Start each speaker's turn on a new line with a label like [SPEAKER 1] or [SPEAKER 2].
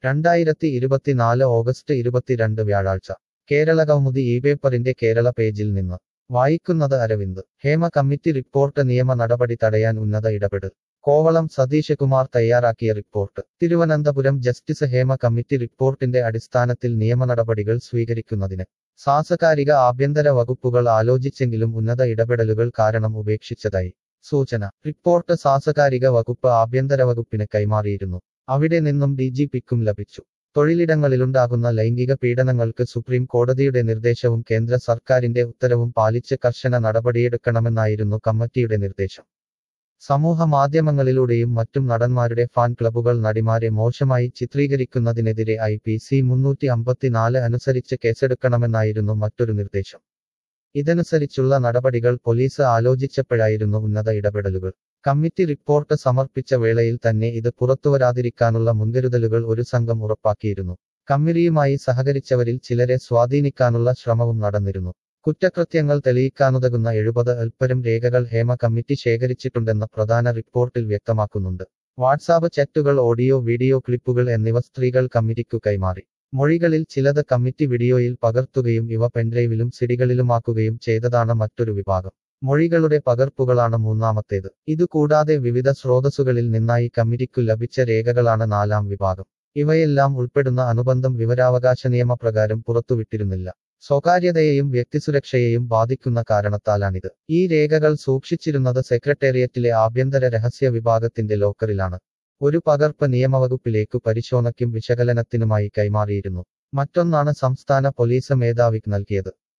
[SPEAKER 1] 2024 August 22 വ്യാഴാഴ്ച കേരളകൗമുദി ഈ പേപ്പറിന്റെ കേരള പേജിൽ നിന്ന് വായിക്കുന്നത് അരവിന്ദ്. ഹേമ കമ്മിറ്റി റിപ്പോർട്ട് നിയമ നടപടി തടയാൻ ഉന്നത ഇടപെടൽ. കോവളം സതീഷ് കുമാർ തയ്യാറാക്കിയ report. Thiruvananthapuram justice Hema committee റിപ്പോർട്ടിന്റെ അടിസ്ഥാനത്തിൽ നിയമനടപടികൾ സ്വീകരിക്കുന്നതിന് സാംസ്കാരിക ആഭ്യന്തര വകുപ്പുകൾ ആലോചിച്ചെങ്കിലും ഉന്നത ഇടപെടലുകൾ കാരണം ഉപേക്ഷിച്ചതായി സൂചന. റിപ്പോർട്ട് സാംസ്കാരിക വകുപ്പ് ആഭ്യന്തര വകുപ്പിന് കൈമാറിയിരുന്നു. അവിടെ നിന്നും DGPക്കും ലഭിച്ചു. തൊഴിലിടങ്ങളിലുണ്ടാകുന്ന ലൈംഗിക പീഡനങ്ങൾക്ക് സുപ്രീം കോടതിയുടെ നിർദ്ദേശവും കേന്ദ്ര സർക്കാരിന്റെ ഉത്തരവും പാലിച്ച് കർശന നടപടിയെടുക്കണമെന്നായിരുന്നു കമ്മിറ്റിയുടെ നിർദ്ദേശം. സമൂഹ മാധ്യമങ്ങളിലൂടെയും മറ്റും നടന്മാരുടെ ഫാൻ ക്ലബ്ബുകൾ നടിമാരെ മോശമായി ചിത്രീകരിക്കുന്നതിനെതിരെ IPC 354 അനുസരിച്ച് കേസെടുക്കണമെന്നായിരുന്നു മറ്റൊരു നിർദ്ദേശം. ഇതനുസരിച്ചുള്ള നടപടികൾ പോലീസ് ആലോചിച്ചപ്പോഴായിരുന്നു ഉന്നത ഇടപെടലുകൾ. കമ്മിറ്റി റിപ്പോർട്ട് സമർപ്പിച്ച വേളയിൽ തന്നെ ഇത് പുറത്തുവരാതിരിക്കാനുള്ള മുൻകരുതലുകൾ ഒരു സംഘം ഉറപ്പാക്കിയിരുന്നു. കമ്മിറ്റിയുമായി സഹകരിച്ചവരിൽ ചിലരെ സ്വാധീനിക്കാനുള്ള ശ്രമവും നടന്നിരുന്നു. കുറ്റകൃത്യങ്ങൾ തെളിയിക്കാനുതകുന്ന 70-ൽപ്പരം രേഖകൾ ഹേമ കമ്മിറ്റി ശേഖരിച്ചിട്ടുണ്ടെന്ന് പ്രധാന റിപ്പോർട്ടിൽ വ്യക്തമാക്കുന്നുണ്ട്. വാട്സാപ്പ് ചാറ്റുകൾ, ഓഡിയോ വീഡിയോ ക്ലിപ്പുകൾ എന്നിവ സ്ത്രീകൾ കമ്മിറ്റിക്കു കൈമാറി. മൊഴികളിൽ ചിലത് കമ്മിറ്റി വീഡിയോയിൽ പകർത്തുകയും ഇവ പെൻഡ്രൈവിലും സിഡികളിലുമാക്കുകയും ചെയ്തതാണ് മറ്റൊരു വിഭാഗം. മൊഴികളുടെ പകർപ്പുകളാണ് മൂന്നാമത്തേത്. ഇതുകൂടാതെ വിവിധ സ്രോതസ്സുകളിൽ നിന്നായി കമ്മിറ്റിക്കു ലഭിച്ച രേഖകളാണ് നാലാം വിഭാഗം. ഇവയെല്ലാം ഉൾപ്പെടുന്ന അനുബന്ധം വിവരാവകാശ നിയമപ്രകാരം പുറത്തുവിട്ടിരുന്നില്ല. സ്വകാര്യതയെയും വ്യക്തിസുരക്ഷയെയും ബാധിക്കുന്ന കാരണത്താലാണിത്. ഈ രേഖകൾ സൂക്ഷിച്ചിരുന്നത് സെക്രട്ടേറിയറ്റിലെ ആഭ്യന്തര രഹസ്യ വിഭാഗത്തിന്റെ ലോക്കറിലാണ്. ഒരു പകർപ്പ് നിയമവകുപ്പിലേക്കു പരിശോധനയ്ക്കും വിശകലനത്തിനുമായി കൈമാറിയിരുന്നു. മറ്റൊന്നാണ് സംസ്ഥാന പോലീസ് മേധാവിക്ക് നൽകിയത്.